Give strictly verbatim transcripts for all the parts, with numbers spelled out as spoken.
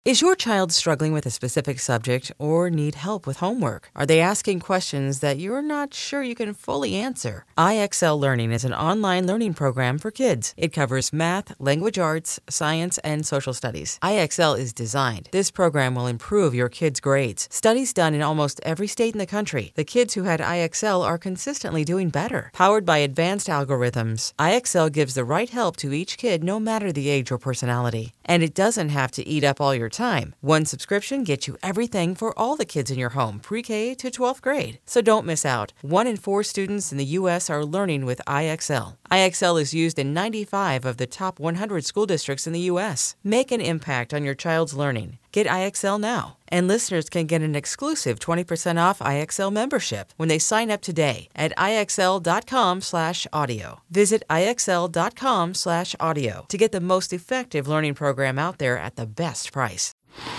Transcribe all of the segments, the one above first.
Is your child struggling with a specific subject or need help with homework? Are they asking questions that you're not sure you can fully answer? I X L Learning is an online learning program for kids. It covers math, language arts, science, and social studies. I X L is designed. This program will improve your kids' grades. Studies done in almost every state in the country. The kids who had I X L are consistently doing better. Powered by advanced algorithms, I X L gives the right help to each kid no matter the age or personality. And it doesn't have to eat up all your time. One subscription gets you everything for all the kids in your home, pre-K to twelfth grade. So don't miss out. One in four students in the U S are learning with I X L. I X L is used in ninety-five of the top one hundred school districts in the U S. Make an impact on your child's learning. Get I X L now. And listeners can get an exclusive twenty percent off I X L membership when they sign up today at IXL.com slash audio. Visit IXL.com slash audio to get the most effective learning program out there at the best price.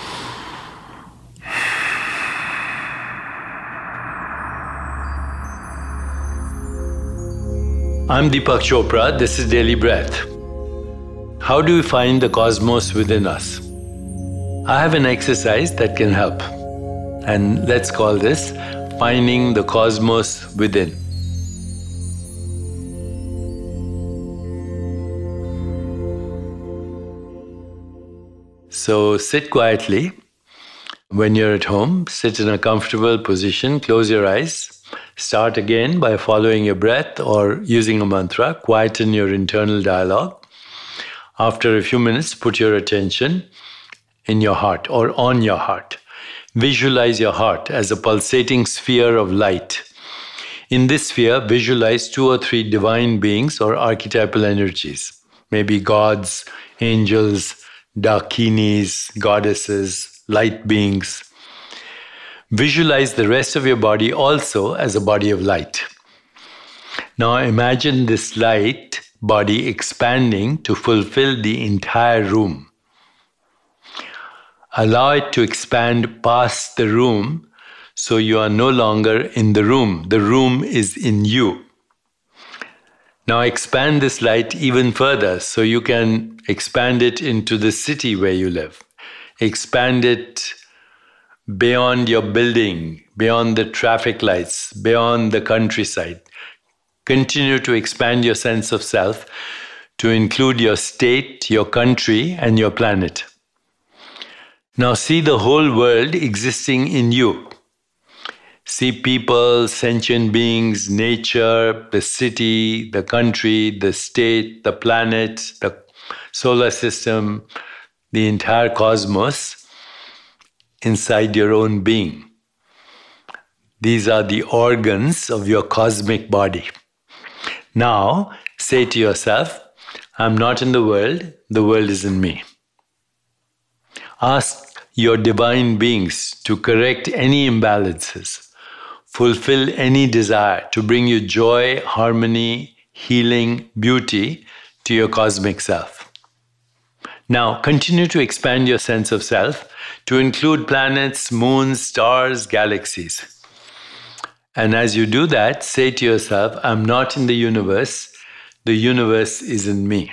I'm Deepak Chopra. This is Daily Breath. How do we find the cosmos within us? I have an exercise that can help. And let's call this Finding the Cosmos Within. So sit quietly. When you're at home, sit in a comfortable position, close your eyes. Start again by following your breath or using a mantra. Quieten your internal dialogue. After a few minutes, put your attention in your heart or on your heart. Visualize your heart as a pulsating sphere of light. In this sphere, visualize two or three divine beings or archetypal energies. Maybe gods, angels, dakinis, goddesses, light beings. Visualize the rest of your body also as a body of light. Now imagine this light body expanding to fulfill the entire room. Allow it to expand past the room so you are no longer in the room. The room is in you. Now expand this light even further so you can expand it into the city where you live. Expand it beyond your building, beyond the traffic lights, beyond the countryside. Continue to expand your sense of self to include your state, your country, and your planet. Now see the whole world existing in you. See people, sentient beings, nature, the city, the country, the state, the planet, the solar system, the entire cosmos inside your own being. These are the organs of your cosmic body. Now say to yourself, I'm not in the world, the world is in me. Ask your divine beings to correct any imbalances, fulfill any desire to bring you joy, harmony, healing, beauty to your cosmic self. Now continue to expand your sense of self to include planets, moons, stars, galaxies. And as you do that, say to yourself, I'm not in the universe, the universe is in me.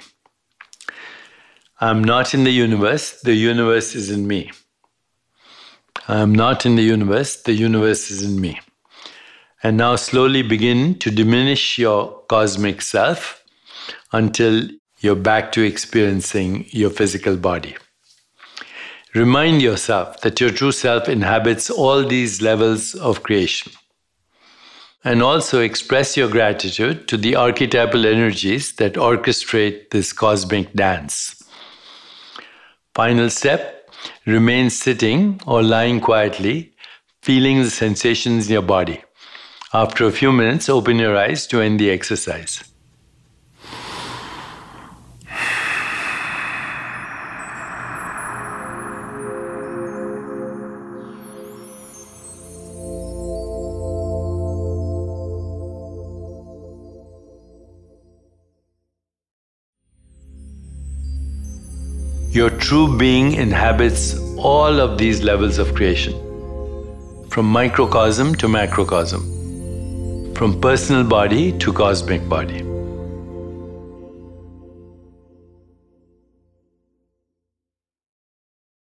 I'm not in the universe, the universe is in me. I'm not in the universe, the universe is in me. And now slowly begin to diminish your cosmic self until you're back to experiencing your physical body. Remind yourself that your true self inhabits all these levels of creation. And also express your gratitude to the archetypal energies that orchestrate this cosmic dance. Final step. Remain sitting or lying quietly, feeling the sensations in your body. After a few minutes, open your eyes to end the exercise. Your true being inhabits all of these levels of creation, from microcosm to macrocosm, from personal body to cosmic body.